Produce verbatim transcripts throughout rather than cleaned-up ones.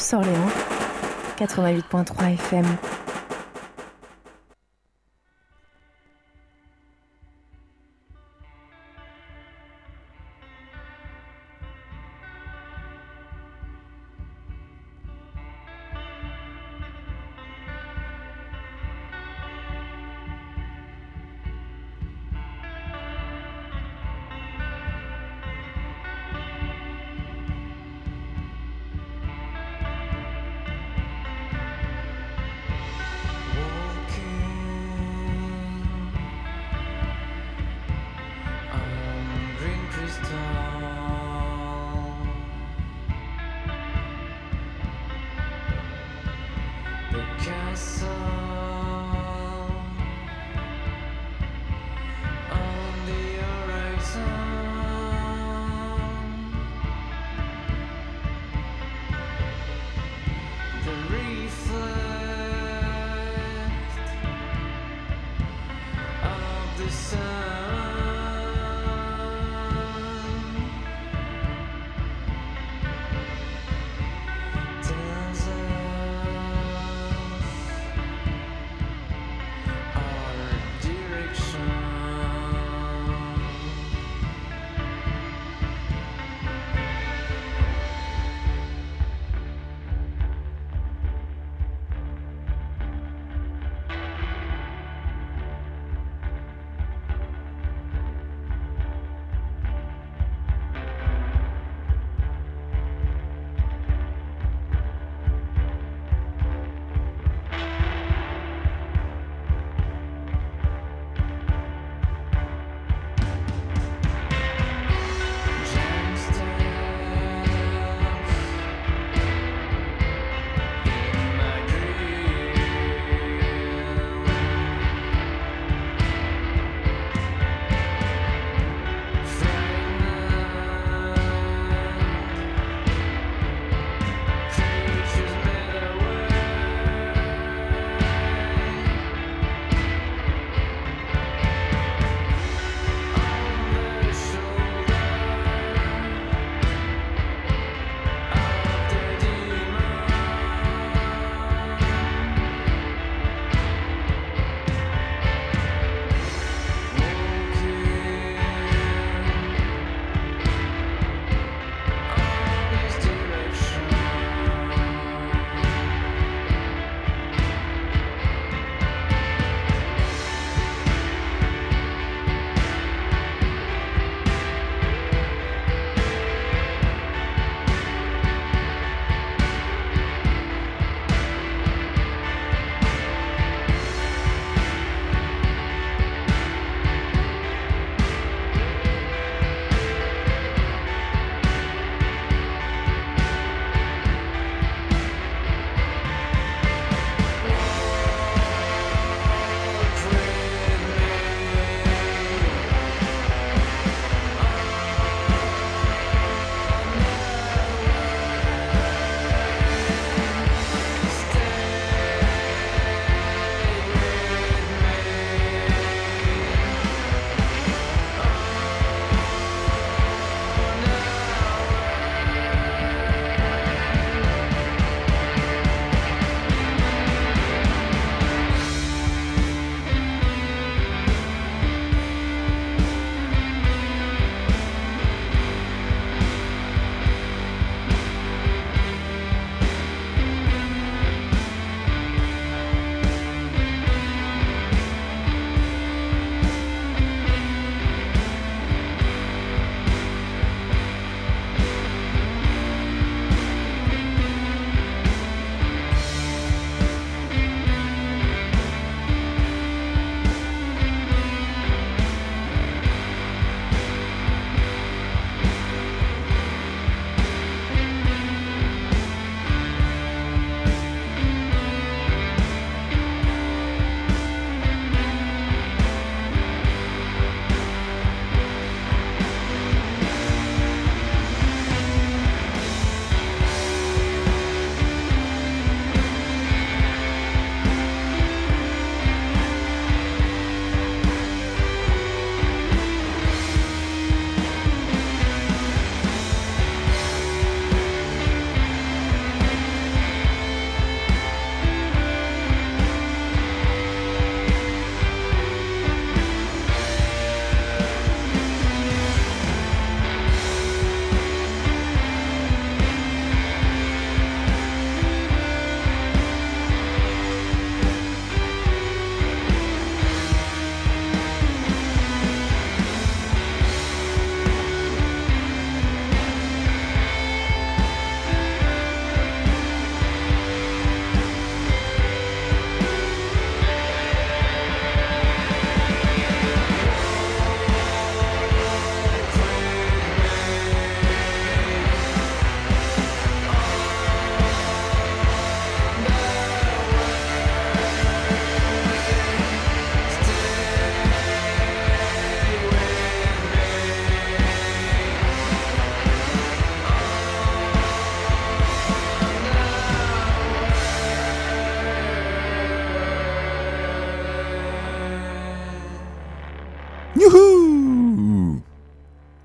Orléans, quatre-vingt-huit point trois F M.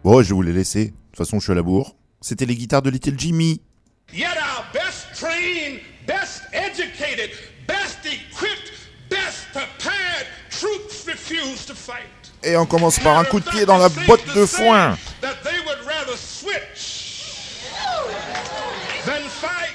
Bon, je vais vous les laisser. De toute façon, je suis à la bourre. C'était les guitares de Little Jimmy. Yet our best trained, best educated, best equipped, best prepared troops refuse to fight. Et on commence par un coup de pied dans la botte de foin. That they would rather switch than fight.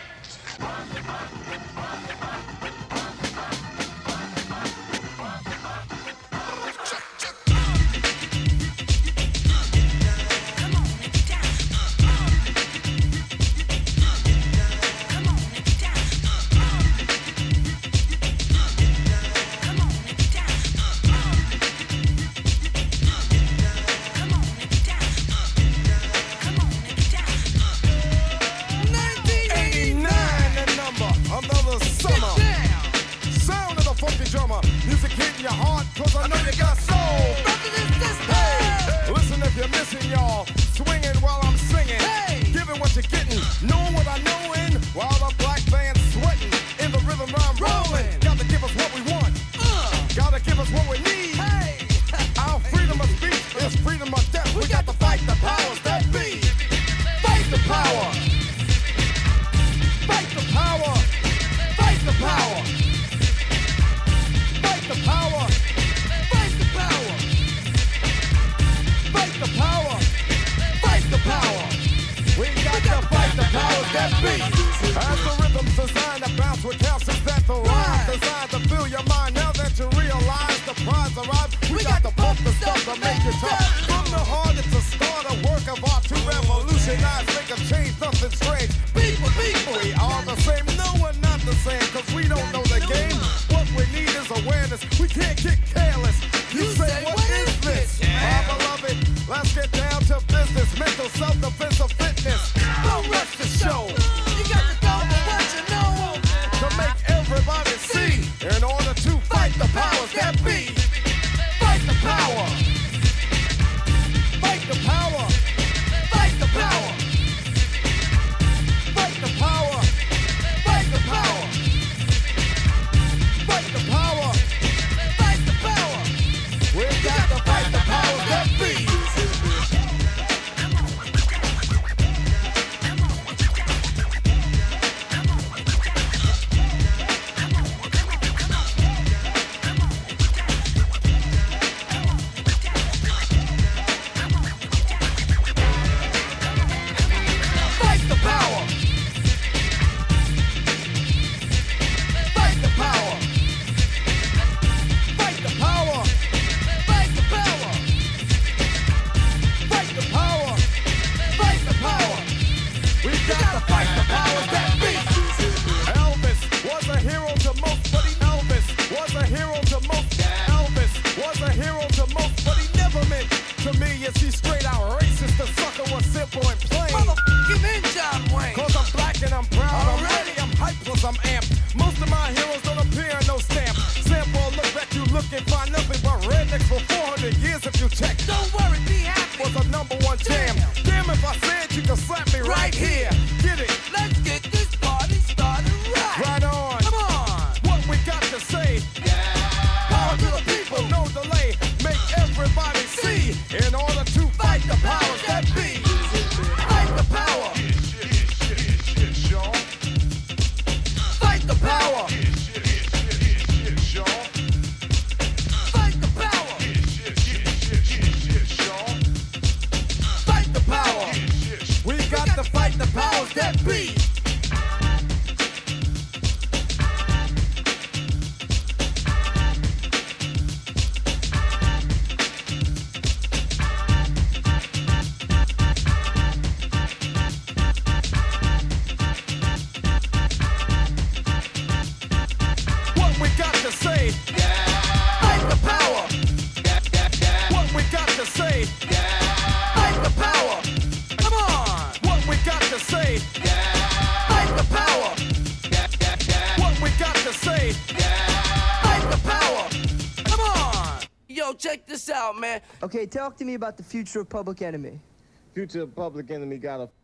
check this out, man. Okay, talk to me about the future of Public Enemy. Future of Public Enemy got a...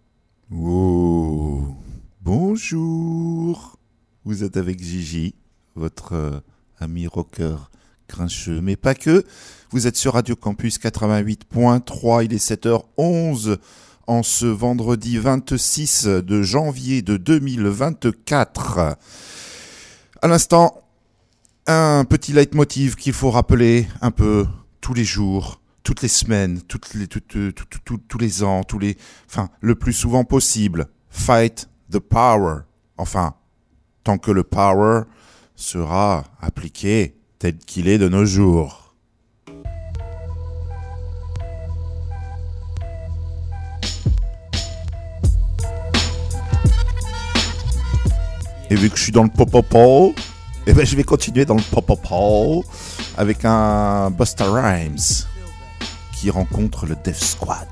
Oh, bonjour. Vous êtes avec Gigi, votre euh, ami rocker grincheux, mais pas que. Vous êtes sur Radio Campus quatre-vingt-huit point trois, il est sept heures onze en ce vendredi vingt-six de janvier de deux mille vingt-quatre. À l'instant, un petit leitmotiv qu'il faut rappeler un peu tous les jours, toutes les semaines, toutes les, toutes, tout, tout, tout, tous les ans, tous les, enfin, le plus souvent possible. Fight the power. Enfin, tant que le power sera appliqué tel qu'il est de nos jours. Et vu que je suis dans le popopo, eh ben je vais continuer dans le popopo avec un Busta Rhymes qui rencontre le Def Squad.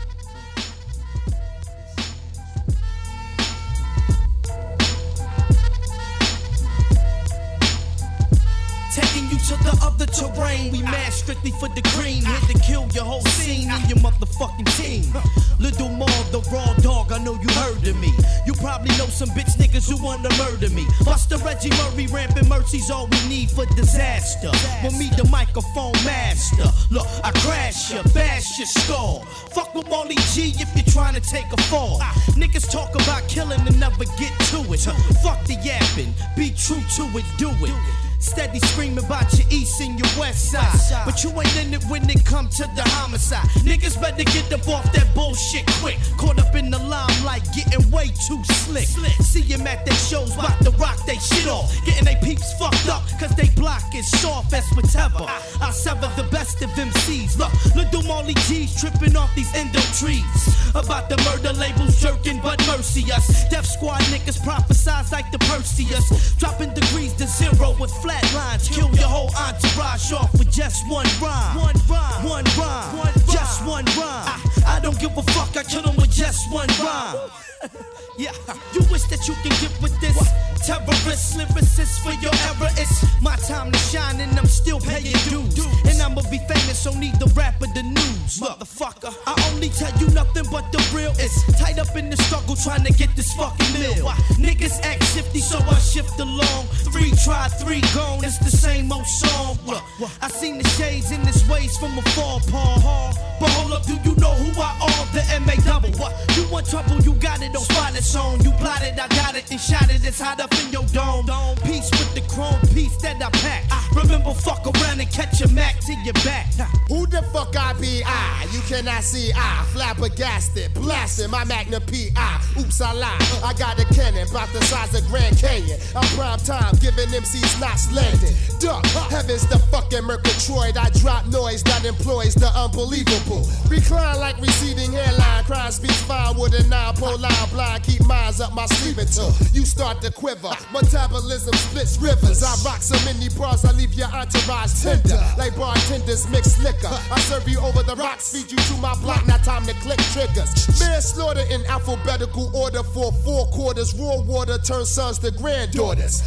Taking you to the other terrain, we mad strictly for the green. Here to kill your whole scene and your motherfucking team. Little more the raw dog, I know you heard of me. You probably know some bitch niggas who wanna murder me. Buster Reggie Murray, rampant mercy's all we need for disaster. When me the microphone master. Look, I crash ya, bash your skull. Fuck with Molly G if you're trying to take a fall. Niggas talk about killing and never get to it. Fuck the yapping, be true to it, do it. Steady screaming about your east and your west side, but you ain't in it when it come to the homicide. Niggas better get up off that bullshit quick. Caught up in the limelight, getting way too slick. See him at their shows, bout to rock they shit off. Getting they peeps fucked up, cause they block is soft as whatever. I sever the best of M Cs. Look, little Molly G's tripping off these endo trees. About the murder labels jerking, but mercy us. Death Squad niggas prophesize like the Perseus. Dropping degrees to zero with flat lines. Kill your whole entourage off with just one rhyme. One rhyme, one rhyme, one rhyme. Just one rhyme. I, I don't give a fuck, I kill them with just one rhyme. Yeah, you wish that you can get with this. Terrorist lyricist for your error. It's my time to shine and I'm still paying dues. And I'ma be famous, so need the rap of the news. Motherfucker, I only tell you nothing but the real. It's tied up in the struggle trying to get this fucking meal. Niggas act shifty, so I shift along. Three try, three gone, it's the same old song. I seen the shades in this ways from afar, Paul. But hold up, do you know who I are? The M A double. You want trouble, you got it, don't spot it. On. You plotted, I got it, and shot it, it's hot up in your dome. Peace with the chrome piece that I pack. I remember fuck around and catch a Mac to your back. Who the fuck I be? I, you cannot see I, flabbergasted, blasting my Magnum P I. Oops, I lied, I got a cannon, about the size of Grand Canyon. I'm prime time, giving M Cs knots landing. Duck, heaven's the fucking Murgatroyd. I drop noise that employs the unbelievable. Recline like receding hairline, crime speaks fine with a nine-pole line blind. Keep minds up my sleeve until you start to quiver. Metabolism splits rivers. I rock so many bars, I leave your entourage tender. Like bartenders mix liquor. I serve you over the rocks, feed you to my block. Now time to click triggers. Manslaughter in alphabetical order for four quarters. Raw water turns sons to granddaughters.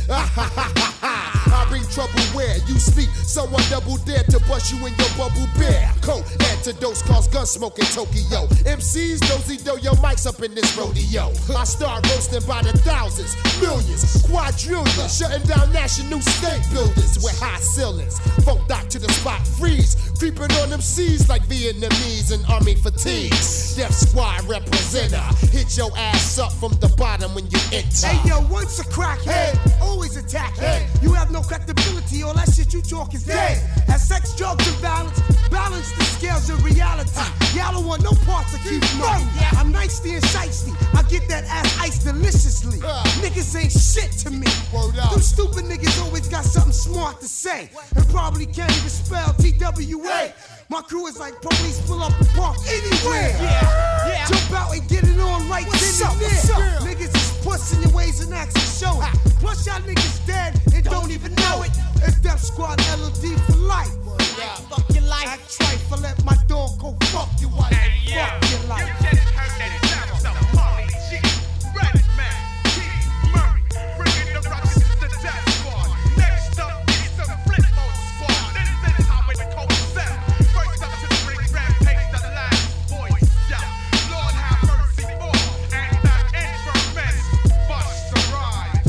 I bring trouble where you sleep. Someone double dare to bust you in your bubble bear. Cold antidotes cause gun smoke in Tokyo. M Cs dozy do your mics up in this rodeo. I start roasting by the thousands, millions, quadrillions, shutting down national state buildings with high ceilings. Folk dock to the spot, freeze, creeping on them seas like Vietnamese and army fatigues. Death Squad representer, hit your ass up from the bottom when you enter. Hey yo, once a crackhead, always attack head. You have no credibility, all that shit you talk is dead. As sex, drugs, and violence, balance the scales of reality. Y'all don't want no parts of keep money. I'm nicey and shiesty, I get that ass iced deliciously. Uh, niggas ain't shit to me. Them stupid niggas always got something smart to say, and probably can't even spell T W A. My crew is like police pull up the park anywhere. Yeah, yeah. Jump out and get it on right what's then up, and there. What's up? Niggas is pussing your ways and acts and show it. Plus y'all niggas dead and don't, don't even know it. It's Death Squad L O D for life. Yeah. Fuck your life. Act trifle, let my dog go fuck your wife. Hey, fuck yo, your life. You just heard that it sounds so Molly G. Red Man, Keith Murray, bringing the rockets to the Death Squad. Next up is the Flipmo Squad. This is how we call it sound. First up to the ring, rampage, the last voice. Yeah, Lord have mercy for and that infamous Busta Rhymes. We want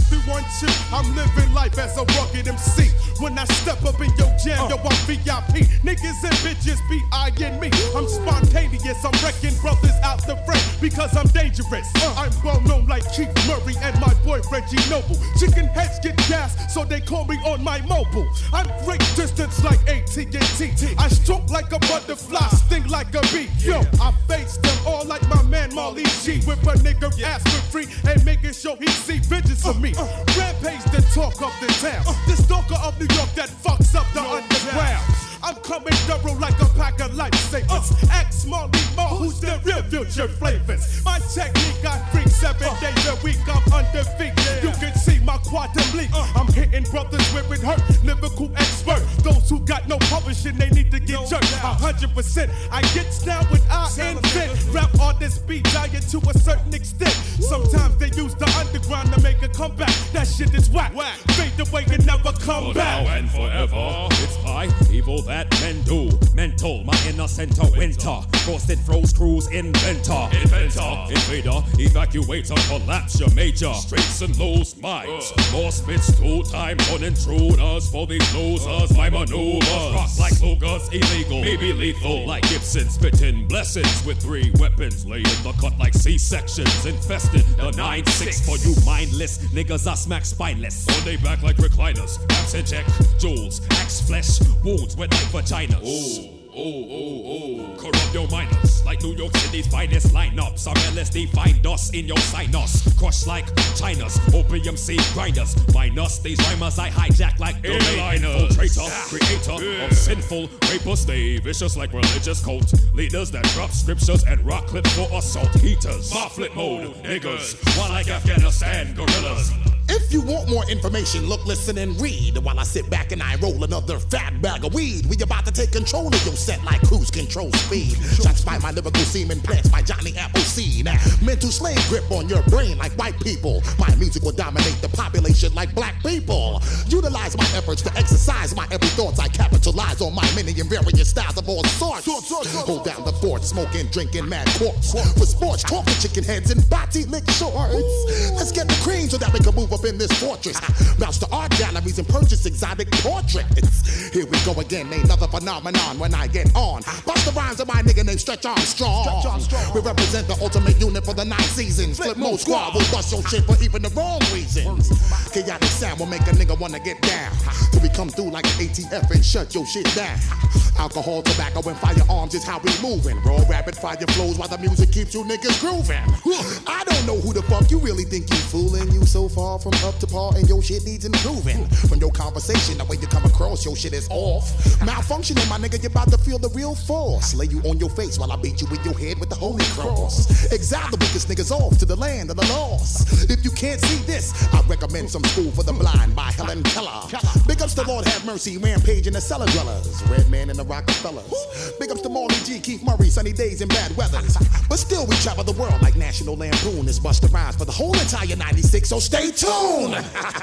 you. I'm living life as a rugged M C. When I step up in your jam, uh. yo, I'm V I P. Niggas and bitches be eyeing me. I'm spontaneous, I'm wrecking brothers out the frame because I'm dangerous. Uh. I'm well known like Keith Murray and my boy Reggie Noble. Chicken heads get gas, so they call me on my mobile. I'm great distance like A T and T. I stroke like a butterfly, sting like a bee. Yo, I face them all like my man Marley G. With a nigga asking free and making sure he see vengeance of me. Rampage the talk of the town. The stalker of New York that fucks up the underground. I'm coming thorough like a pack of lifesavers. Uh, Ask Marley Marl, who's the real future flavors. My technique, I freak seven uh, days a week, I'm undefeated. Yeah. You can see my quantum leap. Uh, I'm hitting brothers where it hurt, lyrical expert. Those who got no publishing, they need to get no jerked. A hundred percent, I get down with I invent. Rap artists be dying to a certain extent. Woo. Sometimes they use the underground to make a comeback. That shit is whack. whack. Fade away and never come For back. Now and forever, it's high evil that men do. Mental, my innocent winter. Frosted froze cruise inventor. Inventor, invader, evacuator, collapse your major. Straights and lows, minds. Uh. More spits two times on intruders. For these losers, uh. my maneuvers. Rock like Luger's illegal, maybe lethal. Like Gibson, spitting blessings with three weapons. Lay in the cut like C-sections. Infested the nine six for you mindless niggas. I smack spineless. On they back like recliners. Caps inject jewels, axe flesh, wounds with like vaginas. Oh. Oh, oh, oh. Corrupt your minors like New York City's finest lineups. Our L S D find us in your sinus. Crush like China's opium seed grinders. Minus these rhymers I hijack like airliners. Infiltrator, creator yeah. of sinful rapers. Stay vicious like religious cult leaders that drop scriptures and rock clips for assault heaters. My flip mode niggas, while like Afghanistan gorillas. If you want more information, look, listen, and read while I sit back and I roll another fat bag of weed. We about to take control of your set like cruise control speed. Shots by my lyrical semen, plants by Johnny Appleseed. Mental slave grip on your brain like white people. My music will dominate the population like black people. Utilize my efforts to exercise my every thoughts. I capitalize on my many and various styles of all sorts. Hold down the fort, smoking, drinking mad quartz. For sports, talking chicken heads and body lick shorts. Let's get the cream so that we can move up in this fortress. Bounce to art galleries and purchase exotic portraits. Here we go again, ain't another phenomenon when I get on. Bust the rhymes of my nigga named Stretch Armstrong. Stretch Armstrong. We represent the ultimate unit for the nine seasons. Flip mode squad will bust your shit for even the wrong reasons. Chaotic sound will make a nigga wanna get down. Till we come through like an A T F and shut your shit down. Alcohol, tobacco, and firearms is how we moving. Raw rapid fire flows while the music keeps you niggas grooving. I don't know who the fuck you really think you fooling. You so far from up to par and your shit needs improving. From your conversation, the way you come across, your shit is off. Malfunctioning, my nigga, you about to feel the real force. Lay you on your face while I beat you with your head with the holy cross. Exile the weakest niggas off to the land of the lost. If you can't see this, I recommend some School for the Blind by Helen Keller. Big ups to Lord Have Mercy, Rampage and the Cellar Dwellers. Redman and the Rockefellers. Big ups to Marley G, Keith Murray, Sunny Days and Bad Weathers. But still we travel the world like National Lampoon. It's Busta Rhymes for the whole entire ninety-six, so stay tuned.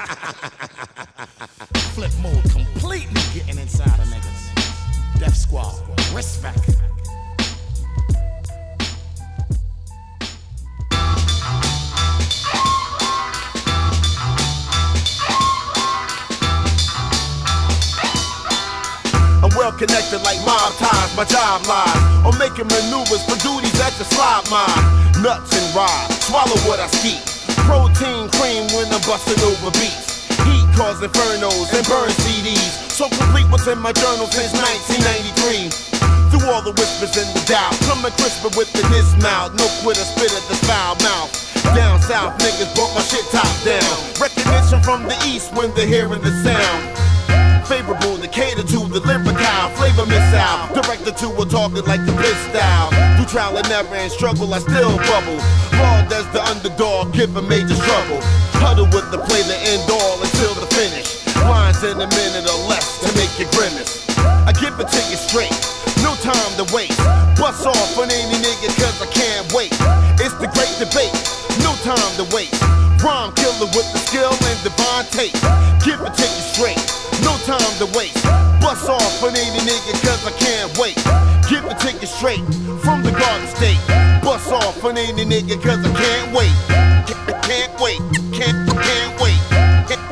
Flip mode completely getting inside of niggas. Death Squad, respect. I'm well connected like mob ties, my job lies on making maneuvers for duties that you slide mine. Nuts and ride, swallow what I ski. Protein cream when I'm busting over beats. Heat cause infernos and burn C Ds. So complete what's in my journal since nineteen ninety-three. Through all the whispers and the doubt, coming crisper with the dismount. No quitter, spit at the foul mouth. Down south niggas broke my shit top down. Recognition from the east when they're hearing the sound. Favorable to cater to the lyrical flavor missile. Directed to a talking like the bliss style. Through trial and error and struggle, I still bubble. Hard as the underdog, giving major trouble. Huddle with the play, the end all until the finish. Lines in a minute or less to make you grimace. I give it to you straight, no time to waste. Bust off on any nigga cause I can't wait. It's the great debate, no time to waste. Rhyme killer with the skill and divine taste. Give it to you straight, no time to waste. Bust off on any nigga cause I can't wait. Give it to you straight, from the Garden State. Bust off on any nigga cause I can't wait. Can't wait, can't, can't wait. Can't,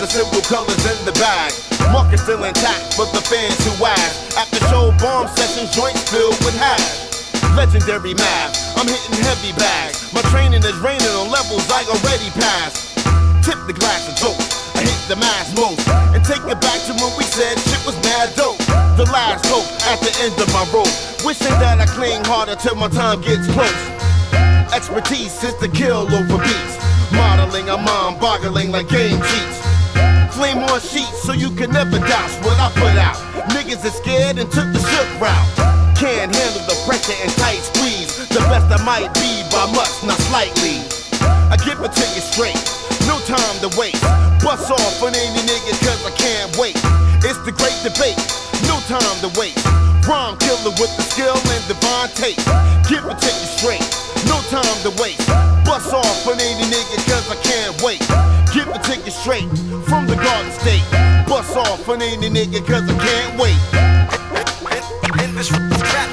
simple colors in the bag. Market still intact for the fans who ask. After show bomb sessions, joints filled with hash. Legendary math, I'm hitting heavy bags. My training is raining on levels I already passed. Tip the glass of dope, I hit the mass most. And take it back to when we said shit was mad dope. The last hope at the end of my rope. Wishing that I cling harder till my time gets close. Expertise is the kill over beats. Modeling, I'm mind-boggling like game cheats. Flame on sheets so you can never doubt what I put out. Niggas are scared and took the shook route. Can't handle the pressure and tight squeeze. The best I might be by much, not slightly. I give it to you straight, no time to waste. Bust off on any nigga cause I can't wait. It's the great debate, no time to waste. Rhyme killer with the skill and divine taste. Give it to you straight, no time to waste. Bust off on any nigga cause I can't wait. Give it to you straight, from the Garden State. Bust off on any nigga cause I can't wait. In this rap,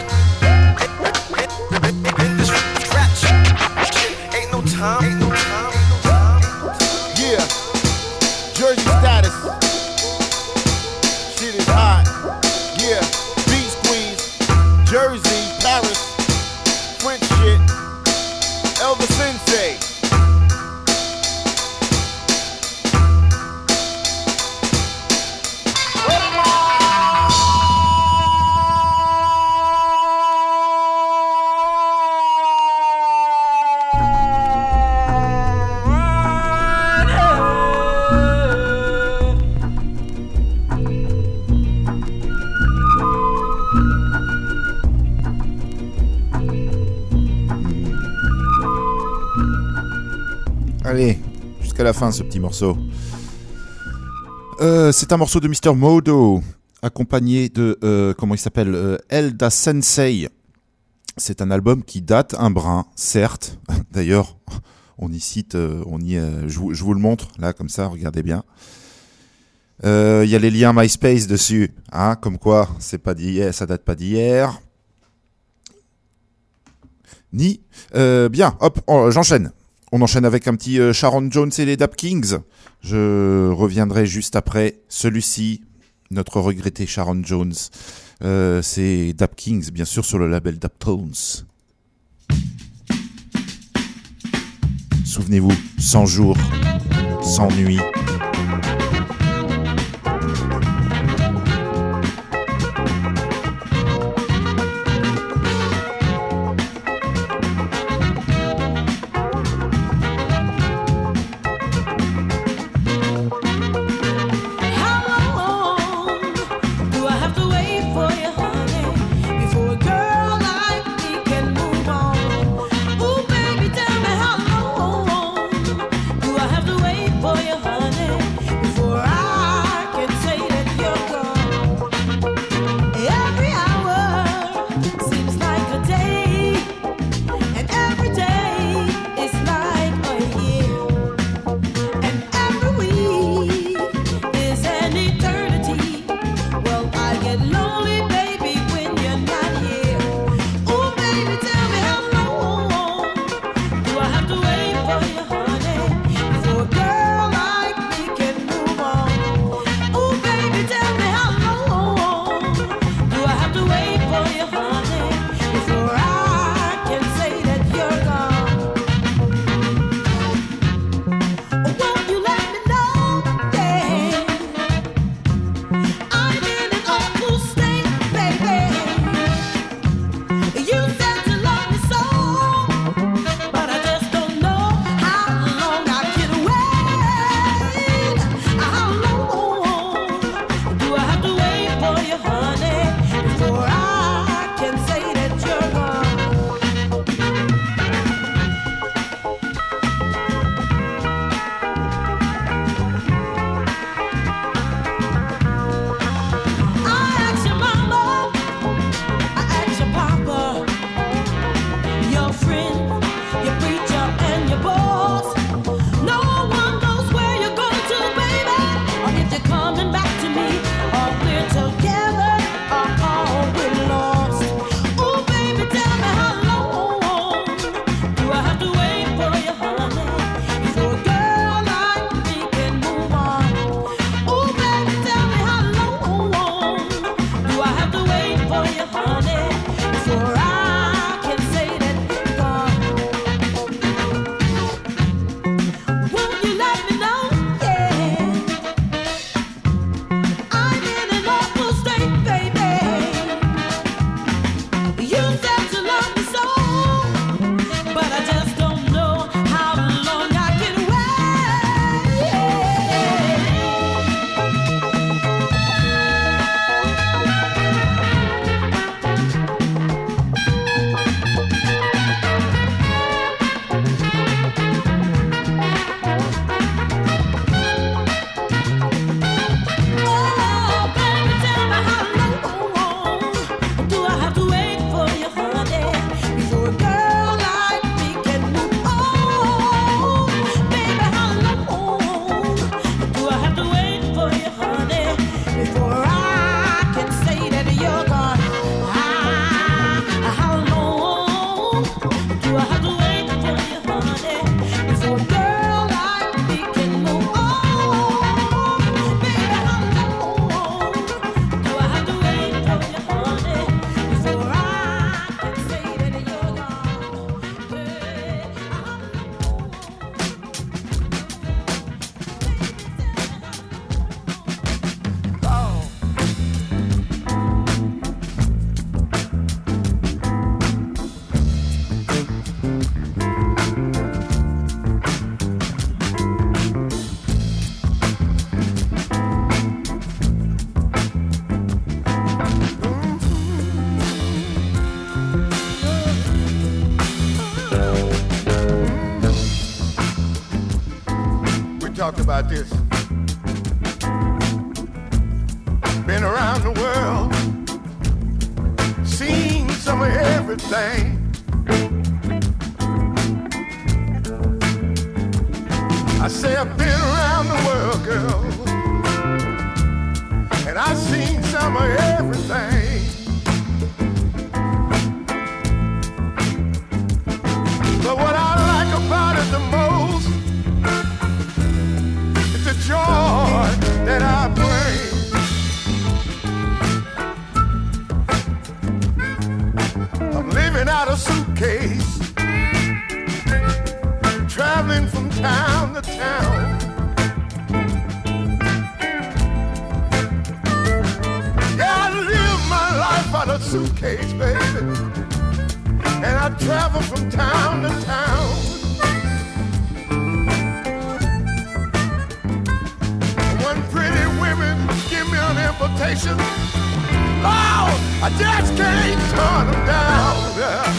in this rap shit, ain't no time, ain't no time, ain't no time. Yeah, Jersey status, shit is hot. Yeah, beat squeeze, Jersey, Paris, French shit, Elvis Sensei. Allez, jusqu'à la fin ce petit morceau. Euh, c'est un morceau de mister Modo, accompagné de, euh, comment il s'appelle, euh, Elda Sensei. C'est un album qui date un brin, certes. D'ailleurs, on y cite, euh, on y, euh, je, vous, je vous le montre, là, comme ça, regardez bien. Il euh, y a les liens MySpace dessus, hein, comme quoi, c'est pas d'hier, ça date pas d'hier. Ni, euh, bien, hop, oh, j'enchaîne. On enchaîne avec un petit euh, Sharon Jones et les Dap Kings. Je reviendrai juste après celui-ci, notre regretté Sharon Jones. Euh, c'est Dap Kings, bien sûr, sur le label Daptones. Souvenez-vous, cent jours, cent nuits. For your honey. about this. Been around the world, seen some of everything. I say I've been around the world, girl, and I've seen some of everything. But what I like about it the most is the joy that I bring. I'm living out a suitcase, traveling from town to town. Yeah, I live my life out of suitcase, baby, and I travel from town to town. When pretty women give me an invitation, Lord, I just can't turn them down. Yeah.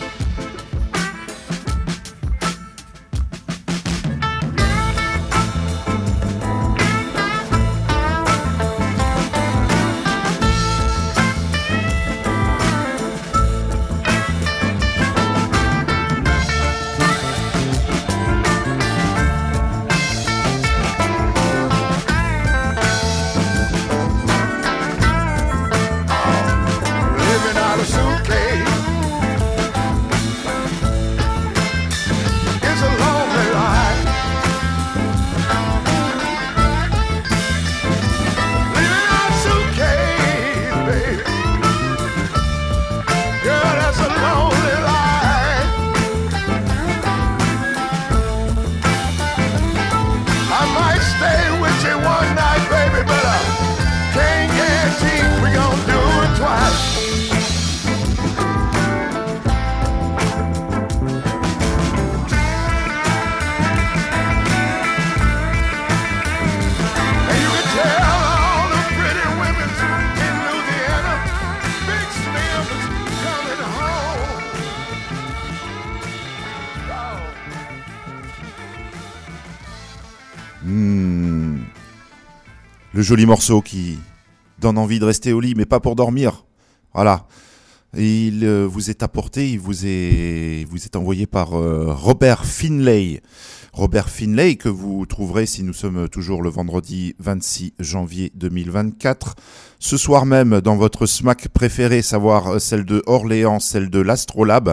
Le joli morceau qui donne envie de rester au lit, mais pas pour dormir. Voilà. Et il euh, vous est apporté, il vous est, vous est envoyé par euh, Robert Finlay. Robert Finlay, que vous trouverez si nous sommes toujours le vendredi vingt-six janvier deux mille vingt-quatre. Ce soir même, dans votre smack préféré, savoir celle de Orléans, celle de l'Astrolabe.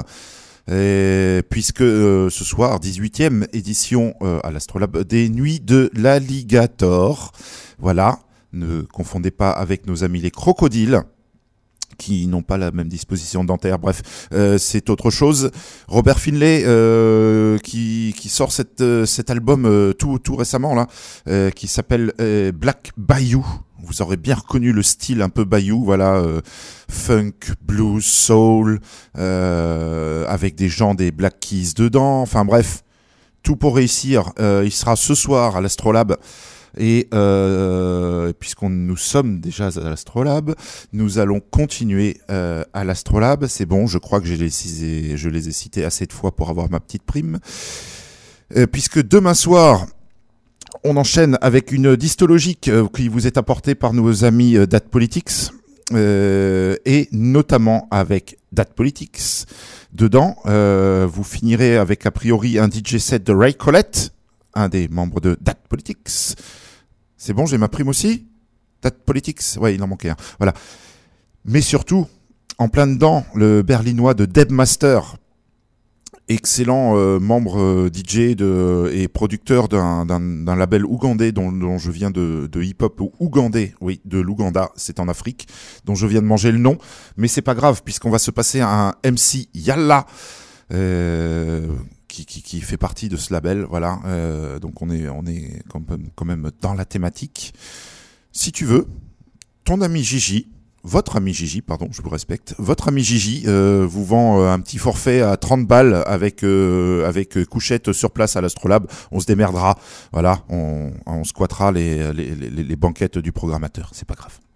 Et puisque euh, ce soir, dix-huitième édition euh, à l'Astrolabe des Nuits de l'Alligator. Voilà, ne confondez pas avec nos amis les crocodiles, qui n'ont pas la même disposition dentaire. Bref, euh, c'est autre chose. Robert Finlay, euh, qui, qui sort cette, euh, cet album euh, tout, tout récemment, là, euh, qui s'appelle euh, Black Bayou. Vous aurez bien reconnu le style un peu Bayou, voilà, euh, funk, blues, soul, euh, avec des gens des Black Keys dedans. Enfin bref, tout pour réussir. Euh, il sera ce soir à l'Astrolabe. Et euh, puisqu'on nous sommes déjà à l'Astrolabe, nous allons continuer euh, à l'Astrolabe. C'est bon, je crois que je les, je les ai cités assez de fois pour avoir ma petite prime. Euh, puisque demain soir, on enchaîne avec une distologique euh, qui vous est apportée par nos amis euh, Dat Politics, euh, et notamment avec Dat Politics. Dedans, euh, vous finirez avec a priori un D J set de Ray Collette, un des membres de Dat Politics. C'est bon, j'ai ma prime aussi? Dat Politics? Ouais, il en manquait un. Voilà. Mais surtout, en plein dedans, le berlinois de Debmaster, excellent euh, membre euh, D J de, et producteur d'un, d'un, d'un label ougandais dont, dont je viens de, de hip-hop ougandais, oui, de l'Ouganda, c'est en Afrique, dont je viens de manger le nom. Mais c'est pas grave, puisqu'on va se passer à un M C Yalla, euh, Qui, qui, qui fait partie de ce label, voilà. Euh, donc on est, on est quand même dans la thématique. Si tu veux, ton ami Gigi, votre ami Gigi, pardon, je vous respecte, votre ami Gigi euh, vous vend euh, un petit forfait à trente balles avec euh, avec couchette sur place à l'Astrolabe. On se démerdera, voilà. On, on squattera les, les, les, les banquettes du programmateur. C'est pas grave.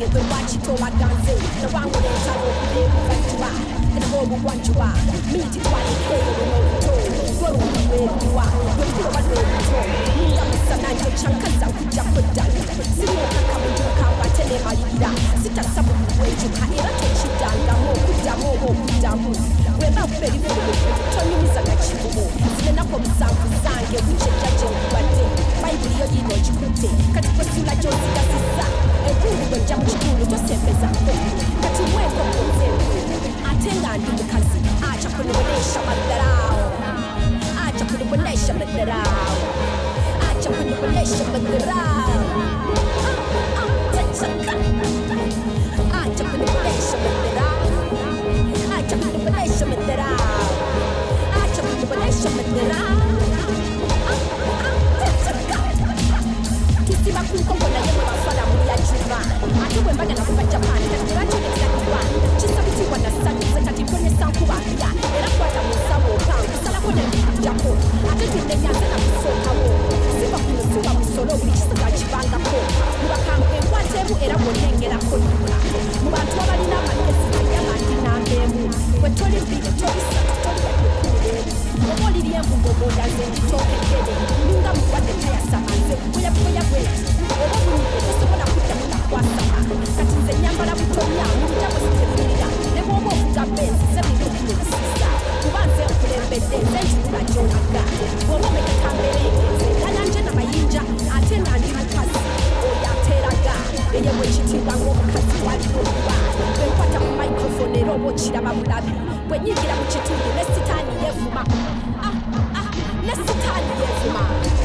the watch it all I dance it. The one with the title of the right to buy. And the whole one to buy. Me to buy the K or no toe. Go on the way you are. Go to the one way you go. Me I'm a son and your chunk as I would jump with that. See you come into a car, tell him I lead that. Sit at some way to buy it. I touch it down. Damo, damo, damo. We're not ready for the turn you is a next you go. See the number of sound for sound. Get which a judge and what day. Bible yo yino chikute. Kati posula josi kasisa. Ekuru benjamu chikulu tosepeza. Kati mweko konzelu. Atenga ndi mukazi. Acha kunibonesha madarao. Acha kunibonesha madarao. Acha kunibonesha madarao. Tetaka. Acha kunibonesha madarao. Acha kunibonesha madarao. Acha kunibonesha madarao. Kisiba kuko na yemo mafala muri ya chuma. Ati we mbanga na kwa Japan. Kati racho ni kila kwa. Chisa biti wana sani. Kati kone sanku wa ya. Era kwa tamu sawo pangu. Sala kone japo. Ati tune nyanza na kusoka wo. Siba kuno suwa musolo. Uri chisa kwa chibanga po. Muba kampe kwa tebu era monenge la koni. Muba tuwa bali na makesi na yama dina mbemu. Kwe toli mbili toli satu toli ya kukule. Mwoli liye mbugo ya zengi toke kede. Munga mwade kaya samanze. Kuya kuya kweti. Obo munike kusobola kuja muna kwa sama. Kati nze nyambala butonya. Mwija mwesitirira. Nebo obo fuga benzi. Sebi nukule sisa. Kubanze okulembede. Zenji muna jonaga. Obo meke kambeleke. Nanyanje na mayinja. Ate nandi mukazi. Oya teraga. Eye mwechitiwa ngomukazi wali okuwa. Wenkwata mu microphone era obo chiraba bulabi. Wenyigira mu kitundu nesitani yevuma. Ah, ah, nesitani yevuma.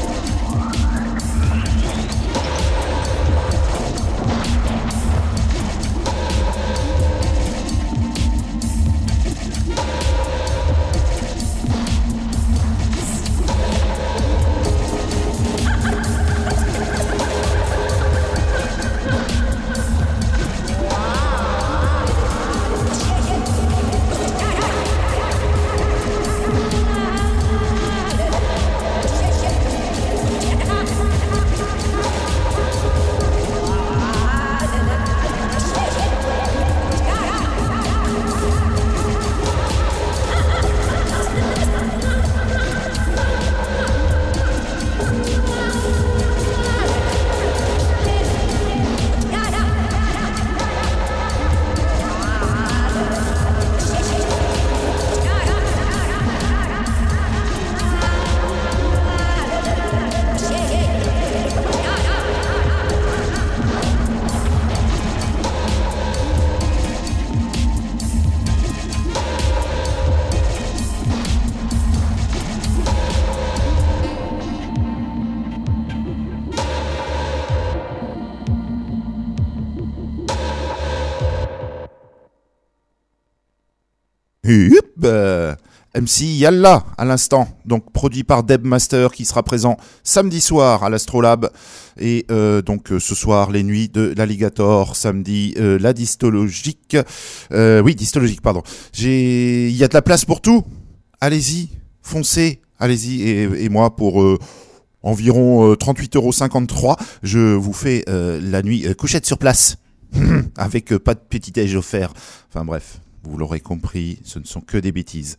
Hup, euh, M C Yalla à l'instant, donc produit par Debmaster qui sera présent samedi soir à l'Astrolabe et euh, donc euh, ce soir les nuits de l'Alligator, samedi euh, la dystologique, euh, oui dystologique pardon. J'ai, il y a de la place pour tout. Allez-y, foncez, allez-y et, et moi pour euh, environ euh, trente-huit euros cinquante-trois, je vous fais euh, la nuit euh, couchette sur place avec euh, pas de petit-déj offert. Enfin bref. Vous l'aurez compris, ce ne sont que des bêtises.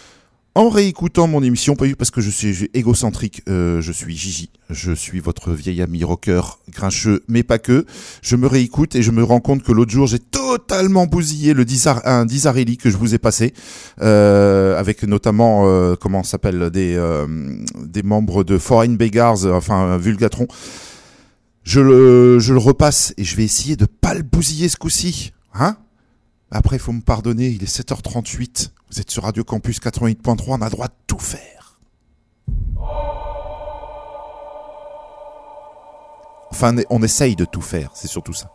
En réécoutant mon émission, parce que je suis égocentrique, euh, je suis Gigi, je suis votre vieil ami rocker, grincheux, mais pas que. Je me réécoute et je me rends compte que l'autre jour, j'ai totalement bousillé le Dizar, un Dizarelli que je vous ai passé, euh, avec notamment, euh, comment ça s'appelle, des, euh, des membres de Foreign Beggars, enfin Vulgatron. Je le, je le repasse et je vais essayer de pas le bousiller ce coup-ci, hein? Après, il faut me pardonner, il est sept heures trente-huit. Vous êtes sur Radio Campus quatre-vingt-huit point trois, on a le droit de tout faire. Enfin, on essaye de tout faire, c'est surtout ça.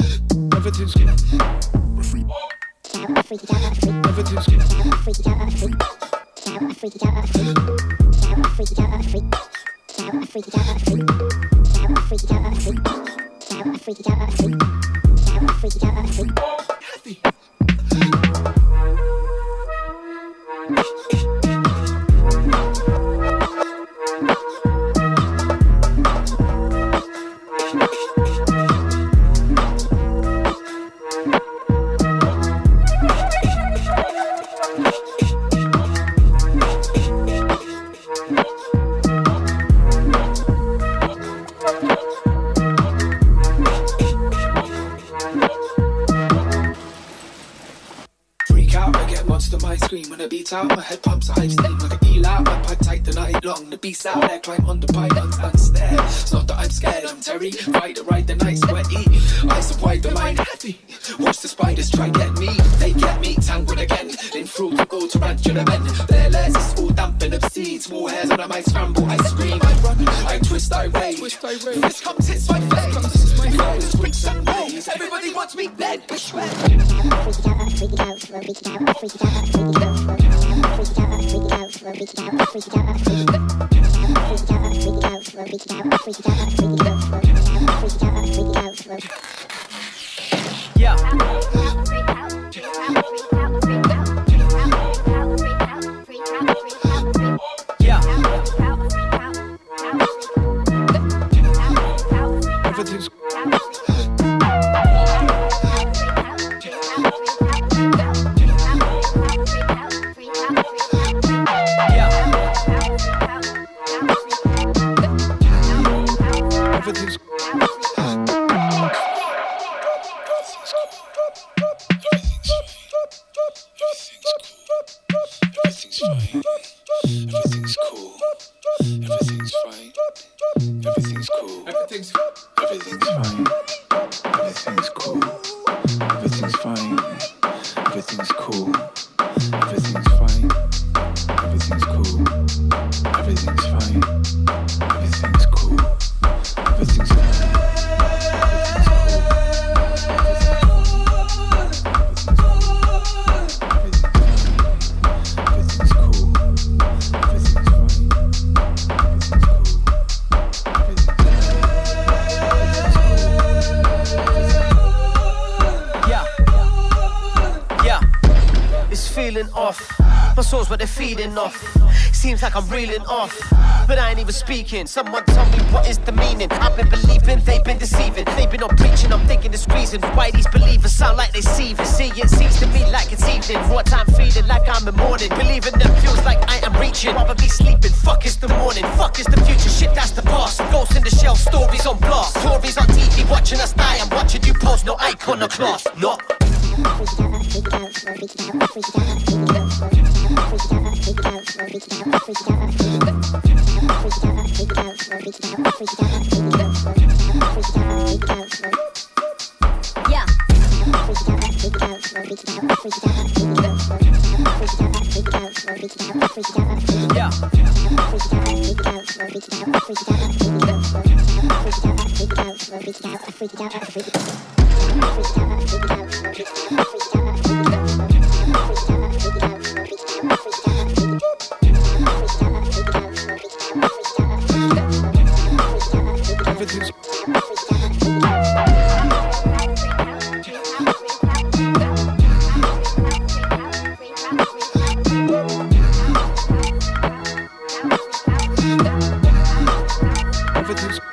Everything's good. Free. Everything's good. Out, my head pumps a high steam like an eel out. My pipe tight the night long. The beast out there, climb on the pythons and stare. It's not that I'm scared, I'm terrified to ride the night sweaty. Eyes are wide, the mind heavy. Watch the spiders try get me. They get me tangled again. In fruit to go tarantula men. Their lairs is all damp and obscene. Small hairs on a mic scramble. I scream, I run, I twist, I rage. This comes hits my face. We all is winks and waves. Everybody wants me dead, I swear. Freak it out, freak it out, freak it out, freak it out, freak it out. Freak it out, freak it out, freak it out, freak it out, freak it out, freak it out, freak it out, freak it out, freak it out, freak it out, freak it out, freak it out, freak it out. Yeah. Yeah. Everything's everything's everything's cool. Everything's fine. Everything's cool. Everything's everything's fine. Everything's cool. Everything's fine. Everything's cool. Everything's fine. Everything's cool. Everything's fine. Everything's cool. Everything's fine. Feeling off, my soul's what they're feeding off. Seems like I'm reeling off, but I ain't even speaking. Someone tell me what is the meaning. I've been believing, they've been deceiving. They've been on preaching, I'm thinking it's reason why these believers sound like they see it. See, it seems to me like it's evening. What time feeling like I'm in morning. Believing them feels like I am reaching. Rather be sleeping, fuck is the morning. Fuck is the future, shit that's the past. Ghosts in the shell, stories on blast. Stories on T V, watching us die. I'm watching you post, no iconoclast. No. Yeah. Everything's everything's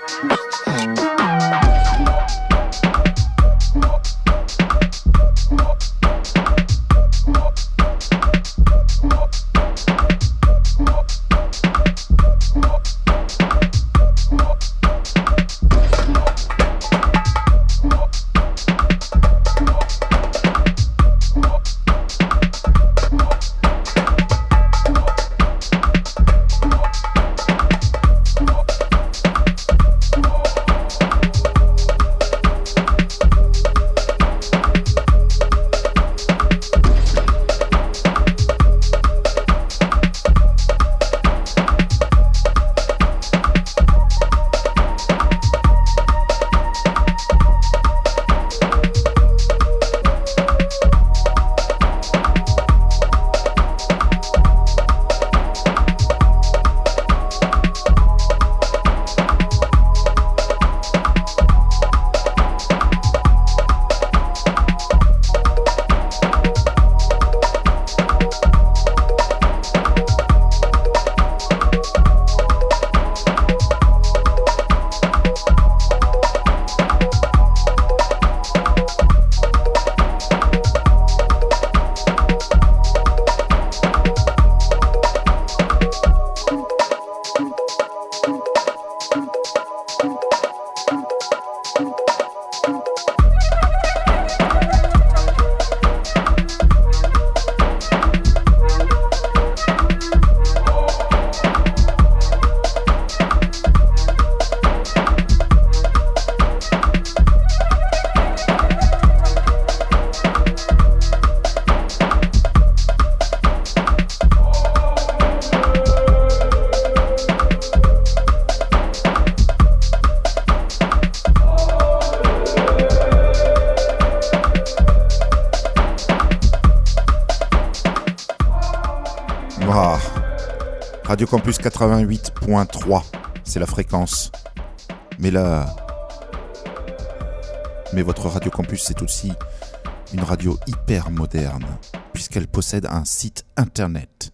Radio Campus quatre-vingt-huit point trois, c'est la fréquence. Mais là, mais votre Radio Campus, c'est aussi une radio hyper moderne, puisqu'elle possède un site internet.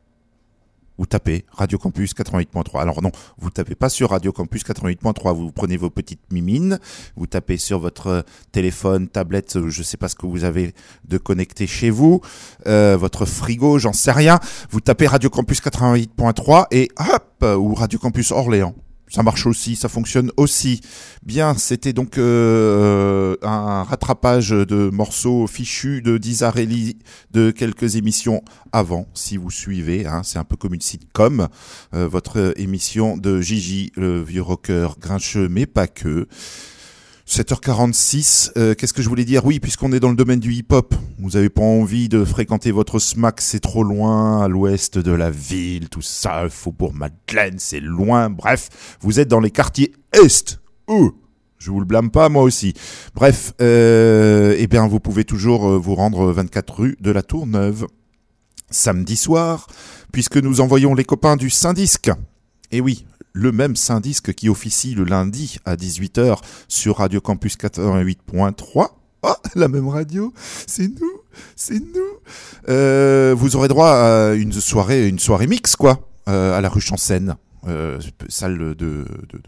Vous tapez Radio Campus quatre-vingt-huit point trois. Alors non, vous tapez pas sur Radio Campus quatre-vingt-huit point trois. Vous prenez vos petites mimines, vous tapez sur votre téléphone, tablette, je sais pas ce que vous avez de connecté chez vous, euh, votre frigo, j'en sais rien. Vous tapez Radio Campus quatre-vingt-huit point trois et hop, ou Radio Campus Orléans. Ça marche aussi, ça fonctionne aussi. Bien, c'était donc euh, un rattrapage de morceaux fichus de Disarelli de quelques émissions avant, si vous suivez. Hein, c'est un peu comme une sitcom. Euh, votre émission de Gigi, le vieux rocker grincheux, mais pas que. sept heures quarante-six, euh, qu'est-ce que je voulais dire ? Oui, puisqu'on est dans le domaine du hip-hop, vous n'avez pas envie de fréquenter votre smack, c'est trop loin, à l'ouest de la ville, tout ça, Faubourg-Madeleine, c'est loin, bref, vous êtes dans les quartiers est. Euh, je vous le blâme pas, moi aussi. Bref, euh, eh bien, vous pouvez toujours vous rendre vingt-quatre rue de la Tourneuve, samedi soir, puisque nous envoyons les copains du Saint-Disque. Et oui, le même Saint-Disque qui officie le lundi à dix-huit heures sur Radio Campus quatre-vingt-huit point trois. Oh, la même radio, c'est nous, c'est nous. Euh, vous aurez droit à une soirée, une soirée mix, quoi, euh, à la rue Champsaine. Euh, salle de, de, de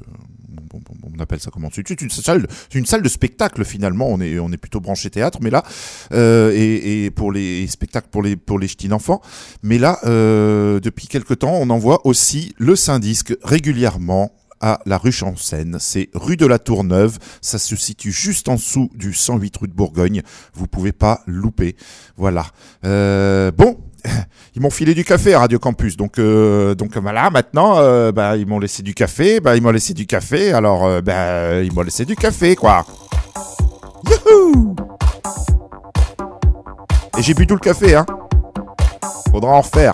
on appelle ça comment ? C'est une salle, c'est une salle de spectacle finalement. On est, on est plutôt branché théâtre, mais là, euh, et, et pour les spectacles pour les pour les ch'tis d'enfants. Mais là, euh, depuis quelque temps, on envoie aussi le Saint-Disque régulièrement à la rue Champsaine. C'est rue de la Tourneuve. Ça se situe juste en dessous du cent huit rue de Bourgogne. Vous pouvez pas louper. Voilà. Euh, bon. Ils m'ont filé du café à Radio Campus, donc euh, donc voilà. Maintenant, euh, bah ils m'ont laissé du café, bah ils m'ont laissé du café. Alors euh, bah ils m'ont laissé du café, quoi. Youhou! Et j'ai bu tout le café, hein. Faudra en refaire.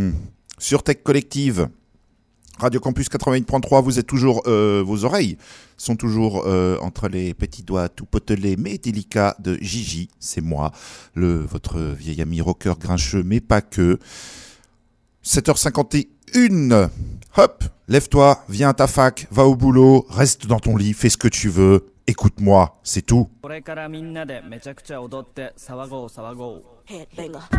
euh, sur Tech Collective, Radio Campus quatre-vingt-huit point trois, vous êtes toujours, euh, vos oreilles sont toujours euh, entre les petits doigts tout potelés mais délicats de Gigi, c'est moi, le votre vieil ami rocker grincheux, mais pas que. sept heures cinquante et une, hop, lève-toi, viens à ta fac, va au boulot, reste dans ton lit, fais ce que tu veux, écoute-moi, c'est tout. Headbanger.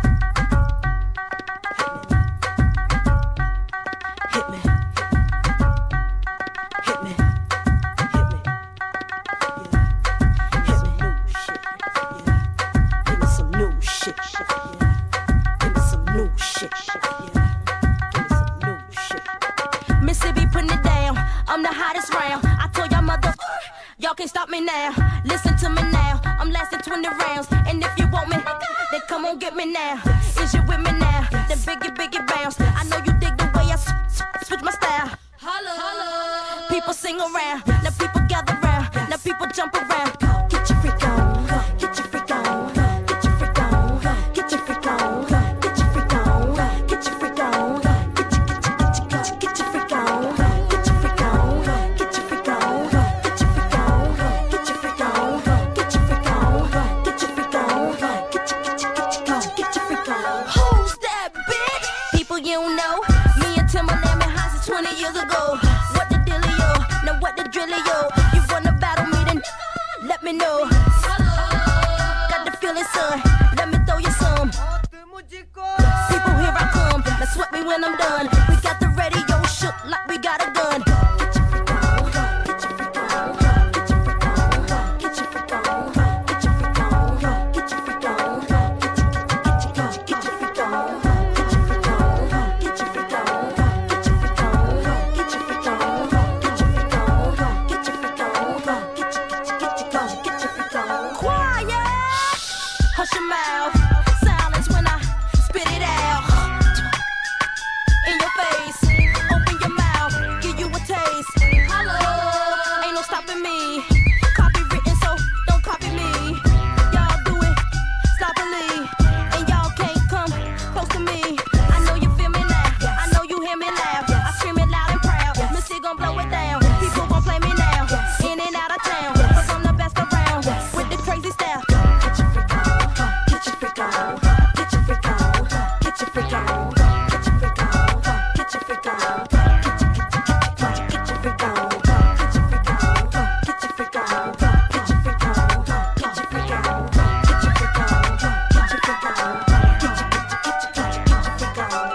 Mississippi putting it down. I'm the hottest round. I told y'all mother, y'all can't stop me now. Listen to me now. I'm lasting twenty rounds. And if you want me, then come on get me now. Is you with me now? Then biggie, biggie bounce. I know you dig the way I s- s- switch my style. Holla, holla. People sing around. Now people gather round. Now people jump around. Get your freak on. Get your freak on. Get your freak on. Get your freak on. Get your freak on. Get your freak on. Get your get your get your get your freak on. Get your freak on. Get your freak on. Get your freak on. Get your freak on. Get your freak on. Get your freak on. Get your get your get your get your freak on. Who's that bitch? People you don't know. Me and Timberland been high since twenty years ago. What the dealio? Now what the drillio? You wanna battle me then? Let me know. Got the feeling, son. Let me throw you some. People, here I come. Now sweat me when I'm done. We got the radio shook like we got a gun. Get your freak on. Get your freak on. Get your freak on. Get your freak on. Get your freak on. Get your freak on. Get your get your get your get your freak on. Get your freak on. Get your freak on. Get your freak on. Get your freak on. Get your freak on. Get your freak on. Get your get your get your get your freak on. Quiet. Hush your mouth. Silence when I spit it out. In your face. Open your mouth. Give you a taste. Hello. Ain't no stopping me. Copywritten, so don't copy me. Y'all do it sloppily. And y'all can't come close to me. I know you feel me now. I know you hear me loud. I scream it loud and proud. Missy gon' blow it down. People gon' play me now. In and out of town. Cause I'm the best around. With the crazy style. Get your freak on. Get your freak on. Get your freak on. Get your freak on. Get your freak on. Get your freak on. Get your get your get your get your freak on. Get your freak on. Get your freak on. Get your freak on. Get your freak on. Get your freak on. Get your freak on. Get your get your get your get your get your freak on.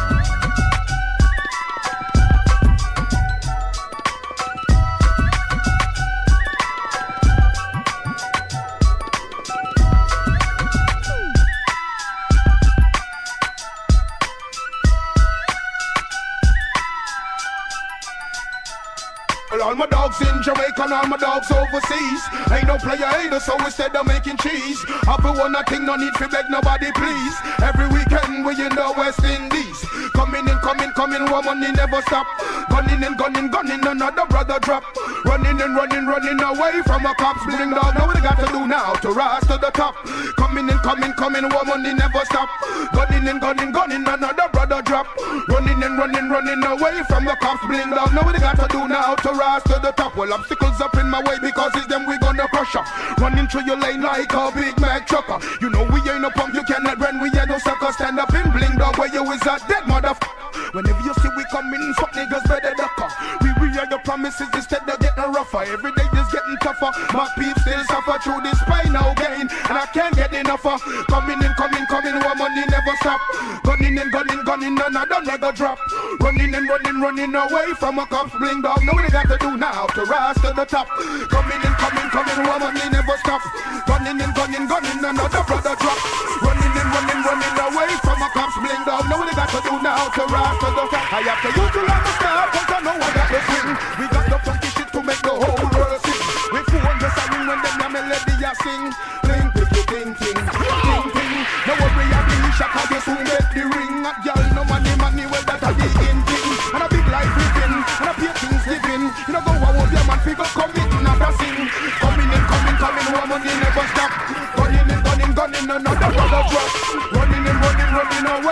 Well, all my dogs in Jamaica and all my dogs overseas. Ain't no player either, so instead of making cheese, I for one I think no need to beg nobody please. Every weekend we in the West Indies. Coming in, coming, coming, woman he never stop. Gunning and gunning, gunning, another brother drop. Running and running, running away from a cops. Bling dog, know what they got to do now to rise to the top. Coming in, coming, coming, woman he never stop. Gunning and gunning, gunning, another brother drop. Running and running, running away from the cops. Bling dog, know what they got to do now to rise to the top. Well, obstacles up in my way because it's them we gonna crush up. Running through your lane like a Big Mac trucker. You know we ain't no punk, you cannot run, we ain't no sucker. Stand up in bling dog where you is a dead motherfucker. Whenever you see we coming, fuck niggas better ducker. We real your promises instead of getting rougher. Every day is getting tougher. My peeps still suffer through this pain, no gain, and I can't get enough of. Coming in, coming, coming, one money never stop. Gunning and gunning, gunning, and I don't never drop. Running and running, running away from a cops. Bling dog, know what they got to do now to rise to the top. Coming in, coming, coming, one money never stop. Gunning and gunning, gunning, another brother drop. Running and running, running away from a cops. Bling dog, know what they got to do now to rise to the top. I have to use to understand, cause I know I got the swing. We got the funky shit to make the whole world sing. We phone just a ring when them a melody a sing. Bling, bling, bling, bling, bling, bling. No worry, I believe shaka just who make the ring. A girl, no money, money, well that a big in thing. And a big life living, and a pay things living. You know go a whole your man figure commit, not a sing. Coming in, coming, coming, woman, they never stop. Gunning and gunning, gunning, another brother drop. Running and running, running away from a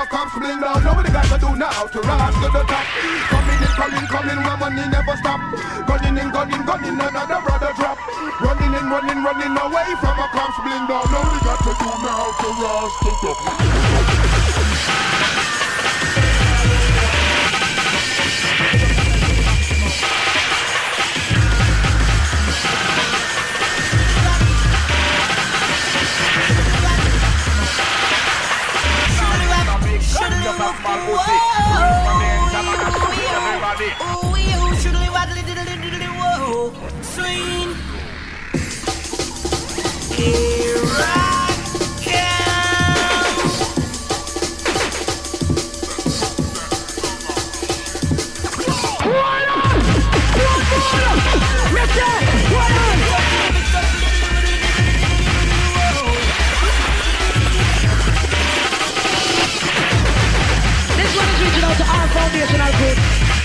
a cops bling down. Nobody got to do now to rise to the top. Coming in, coming, coming, my money never stop. Gunning in, gunning, gunning, another brother drop. Running in, running, running away from a cops bling down. Nobody got to do now to rise to the top. This one is reaching out to our foundational group.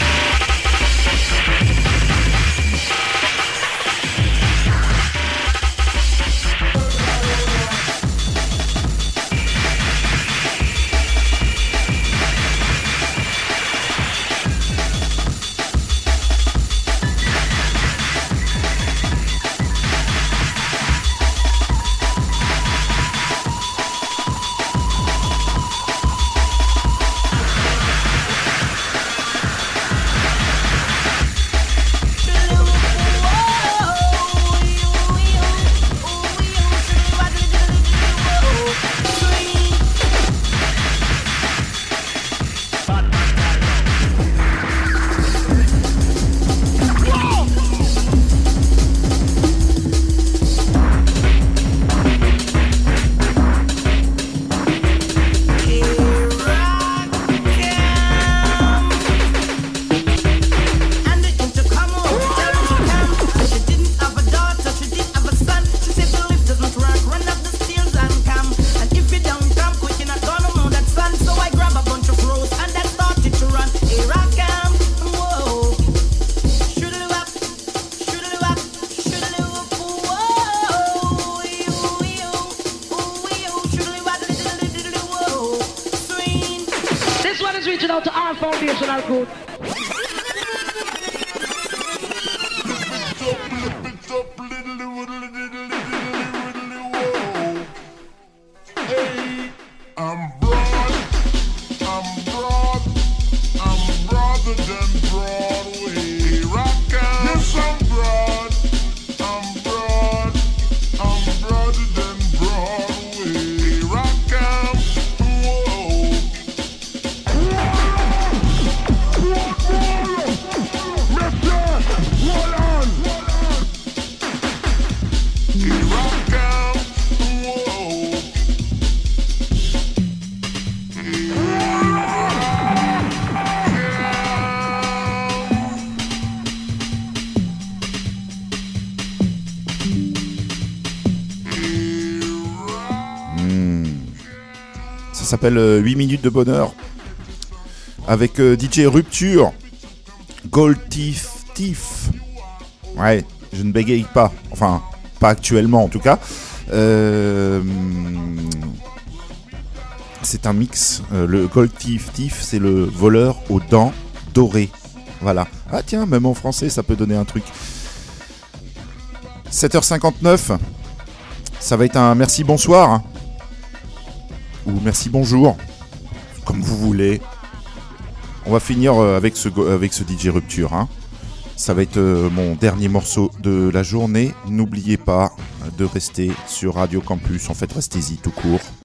foundational group. I'm broad, I'm broad, I'm broader than Broadway. Here I come. Yes, I'm broad, I'm broad, I'm broader than Broadway. Here I come. Whoa. Mister, hold on. Here I come. Whoa. Ça s'appelle euh, huit minutes de bonheur avec euh, D J Rupture, Gold Thief Thief. Ouais, je ne bégaye pas, enfin pas actuellement en tout cas. Euh, c'est un mix. Euh, le Gold Thief Thief, c'est le voleur aux dents dorées. Voilà. Ah tiens, même en français, ça peut donner un truc. sept heures cinquante-neuf. Ça va être un merci bonsoir. Ou merci bonjour. Comme vous voulez. On va finir avec ce, avec ce D J Rupture. Hein. Ça va être mon dernier morceau de la journée. N'oubliez pas de rester sur Radio Campus. En fait, restez-y tout court.